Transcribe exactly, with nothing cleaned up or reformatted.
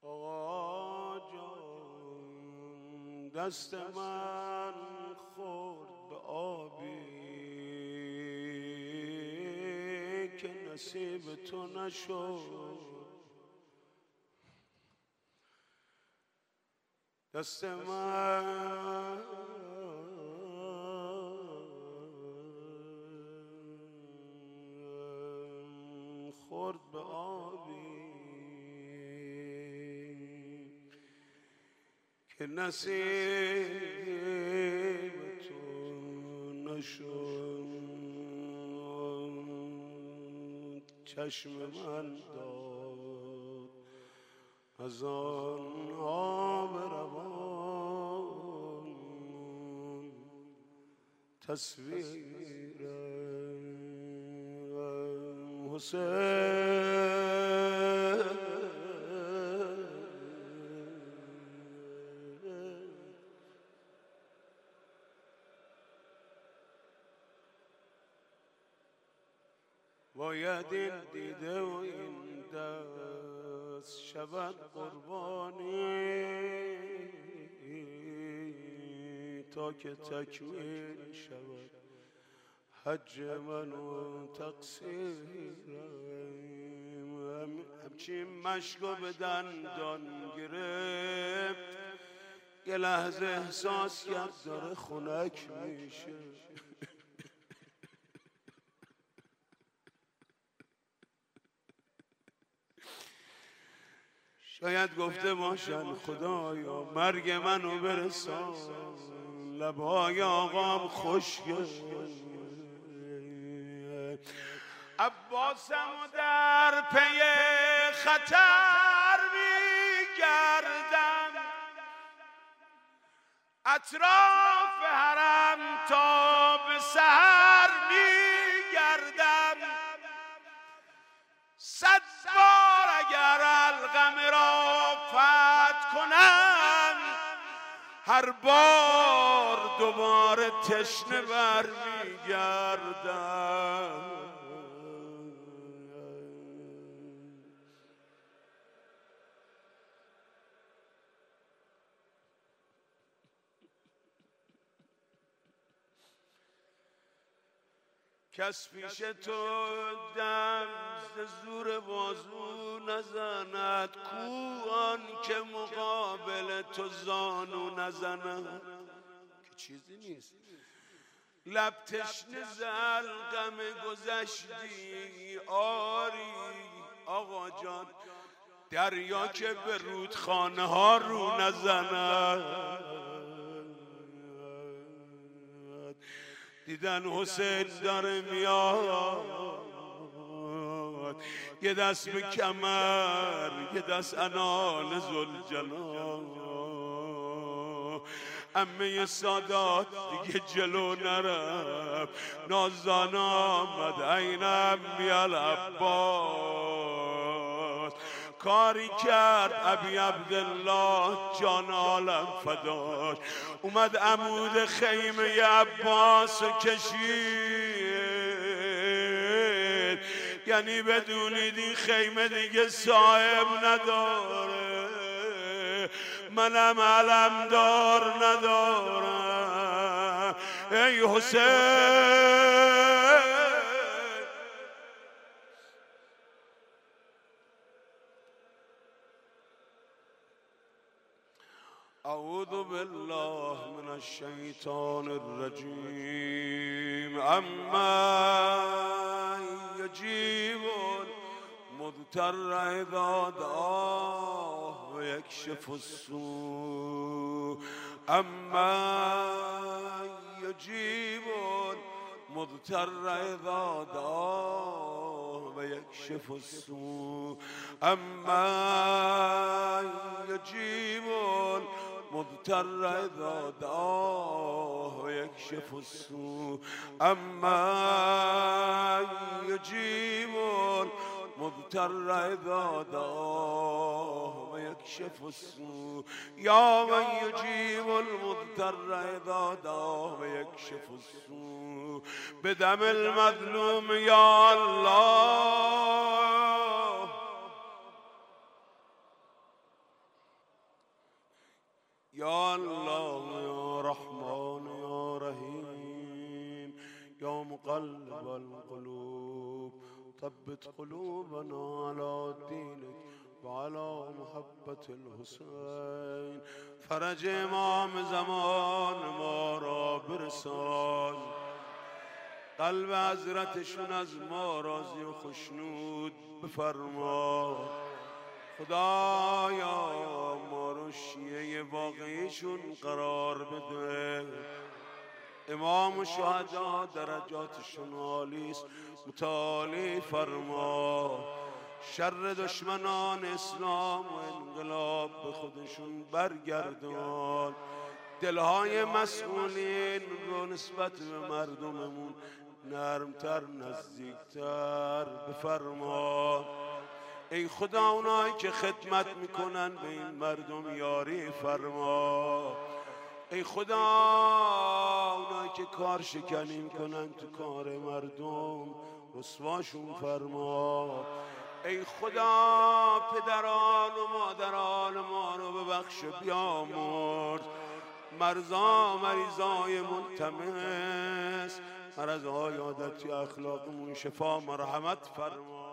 آقا جان دست من خورد به آبی که نصیب تو نشد، دست من خورد به آبی که نصیب تو نشد. چشم من داد از آن آب روان تصویر حسین. باید این دیده و این دست شود قربانی تا که تکمیل شود حج من و تقصیرم. همچین مشکو به دندان گرفت، یه لحظه احساس کرد داره خنک میشه. شاید گفته باشن خدایا مرگ منو برسان، لبای آقام خشکه. عباسمو در پی خطر میگردم، اطراف حرم تا به سحر میگردم. صد بار اگر القم را فتح کنم، هر بار دوباره تشنه برمیگردم. کس پیش تو دم ز زور بازو نزند، کو آن که مقابل تو زانو نزند. که چیزی نیست لب تشنه ز القم گذشتی آری آقا جان، دریا که به رودخانه ها رو نزند. دیدن حسین داره میاد، یه دست به کمر یه دست انال ذوالجلال. عمه سادات دیگه جلو نرفت، نازدان آمد این عمی العباس. کاری کرد ابی عبدالله جان عالم فداش، اومد عمود خیمه عباس و کشید. یعنی بدونید این خیمه دیگه صاحب نداره، منم علمدار ندارم. ای حسین اعوذ بالله من الشیطان الرجیم. اما یجیب المضطر اذا دعاه و یکشف السوء. اما یجیب المضطر اذا دعاه و یکشف السوء. اما یجیب مضطر اذا دعاه و یکشف السوء. اما یجیب مضطر اذا دعاه و یکشف السوء. یا من یجیب المضطر اذا دعاه و یکشف السوء. بدم المظلوم یا الله مقلب القلوب ثبت قلوبنا على دينك وعلى محبة الحسين. فرج امام زمان ما را برسان، قلب حضرتشون از ما راضی و خشنود بفرما. خدایا ما رو شیعه واقعیشون قرار بده. امام شهدا درجاتشون عالیست، متعالی فرما. شر دشمنان اسلام و انقلاب به خودشون برگردان. دلهای مسئولین رو نسبت به مردممون نرمتر نزدیکتر بفرما. ای خدا اونایی که خدمت میکنن به این مردم یاری فرما. ای خدا اونایی که کار شکنی میکنن تو کار مردم رسواشون فرما. ای خدا پدران و مادران ما رو ببخش و بیامرز. مرزا مریضای ملتمس، مرضهای عادتی اخلاقمون شفا مرحمت فرما.